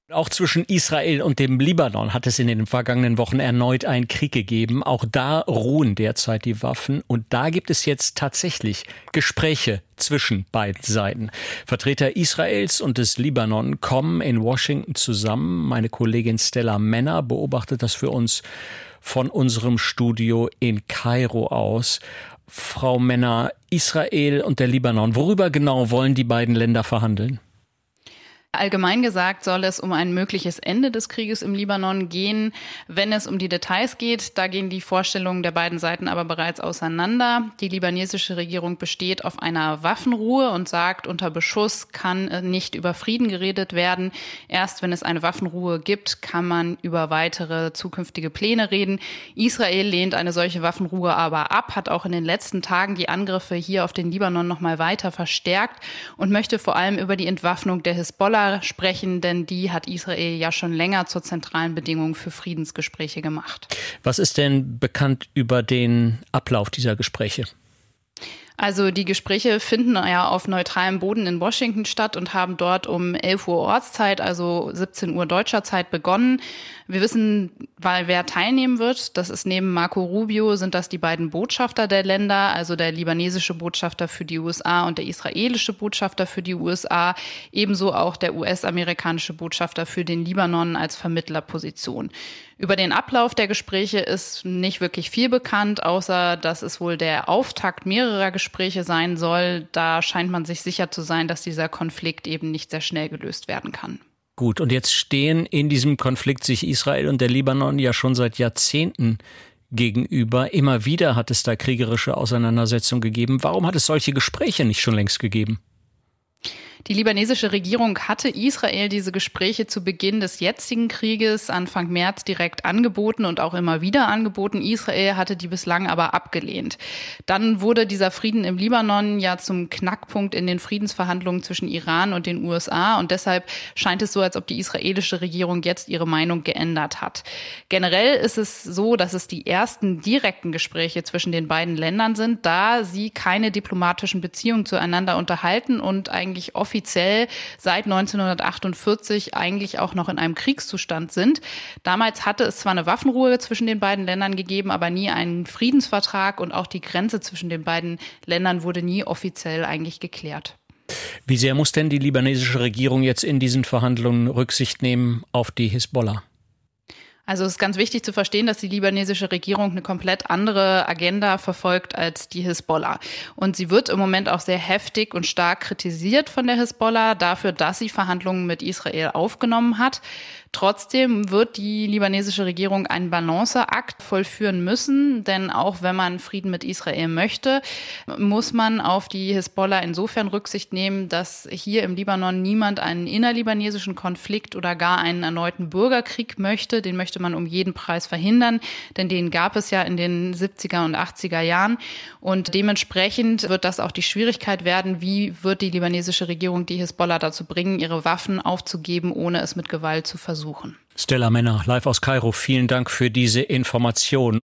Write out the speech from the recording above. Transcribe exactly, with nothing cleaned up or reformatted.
Auch zwischen Israel und dem Libanon hat es in den vergangenen Wochen erneut einen Krieg gegeben. Auch da ruhen derzeit die Waffen. Und da gibt es jetzt tatsächlich Gespräche zwischen beiden Seiten. Vertreter Israels und des Libanon kommen in Washington zusammen. Meine Kollegin Stella Menner beobachtet das für uns von unserem Studio in Kairo aus. Frau Menner, Israel und der Libanon, worüber genau wollen die beiden Länder verhandeln? Allgemein gesagt soll es um ein mögliches Ende des Krieges im Libanon gehen. Wenn es um die Details geht, da gehen die Vorstellungen der beiden Seiten aber bereits auseinander. Die libanesische Regierung besteht auf einer Waffenruhe und sagt, unter Beschuss kann nicht über Frieden geredet werden. Erst wenn es eine Waffenruhe gibt, kann man über weitere zukünftige Pläne reden. Israel lehnt eine solche Waffenruhe aber ab, hat auch in den letzten Tagen die Angriffe hier auf den Libanon noch mal weiter verstärkt und möchte vor allem über die Entwaffnung der Hisbollah sprechen, denn die hat Israel ja schon länger zur zentralen Bedingung für Friedensgespräche gemacht. Was ist denn bekannt über den Ablauf dieser Gespräche? Also die Gespräche finden ja auf neutralem Boden in Washington statt und haben dort um elf Uhr Ortszeit, also siebzehn Uhr deutscher Zeit begonnen. Wir wissen, weil wer teilnehmen wird. Das ist neben Marco Rubio sind das die beiden Botschafter der Länder, also der libanesische Botschafter für die U S A und der israelische Botschafter für die U S A, ebenso auch der U S-amerikanische Botschafter für den Libanon als Vermittlerposition. Über den Ablauf der Gespräche ist nicht wirklich viel bekannt, außer dass es wohl der Auftakt mehrerer Gespräche sein soll. Da scheint man sich sicher zu sein, dass dieser Konflikt eben nicht sehr schnell gelöst werden kann. Gut, und jetzt stehen in diesem Konflikt sich Israel und der Libanon ja schon seit Jahrzehnten gegenüber. Immer wieder hat es da kriegerische Auseinandersetzungen gegeben. Warum hat es solche Gespräche nicht schon längst gegeben? Die libanesische Regierung hatte Israel diese Gespräche zu Beginn des jetzigen Krieges Anfang März direkt angeboten und auch immer wieder angeboten. Israel hatte die bislang aber abgelehnt. Dann wurde dieser Frieden im Libanon ja zum Knackpunkt in den Friedensverhandlungen zwischen Iran und den U S A und deshalb scheint es so, als ob die israelische Regierung jetzt ihre Meinung geändert hat. Generell ist es so, dass es die ersten direkten Gespräche zwischen den beiden Ländern sind, da sie keine diplomatischen Beziehungen zueinander unterhalten und eigentlich offiziell seit neunzehnhundertachtundvierzig eigentlich auch noch in einem Kriegszustand sind. Damals hatte es zwar eine Waffenruhe zwischen den beiden Ländern gegeben, aber nie einen Friedensvertrag und auch die Grenze zwischen den beiden Ländern wurde nie offiziell eigentlich geklärt. Wie sehr muss denn die libanesische Regierung jetzt in diesen Verhandlungen Rücksicht nehmen auf die Hisbollah? Also es ist ganz wichtig zu verstehen, dass die libanesische Regierung eine komplett andere Agenda verfolgt als die Hisbollah. Und sie wird im Moment auch sehr heftig und stark kritisiert von der Hisbollah dafür, dass sie Verhandlungen mit Israel aufgenommen hat. Trotzdem wird die libanesische Regierung einen Balanceakt vollführen müssen, denn auch wenn man Frieden mit Israel möchte, muss man auf die Hisbollah insofern Rücksicht nehmen, dass hier im Libanon niemand einen innerlibanesischen Konflikt oder gar einen erneuten Bürgerkrieg möchte. Den möchte man um jeden Preis verhindern, denn den gab es ja in den siebziger und achtziger Jahren. Und dementsprechend wird das auch die Schwierigkeit werden, wie wird die libanesische Regierung die Hisbollah dazu bringen, ihre Waffen aufzugeben, ohne es mit Gewalt zu versuchen. Stella Menner, live aus Kairo, vielen Dank für diese Information.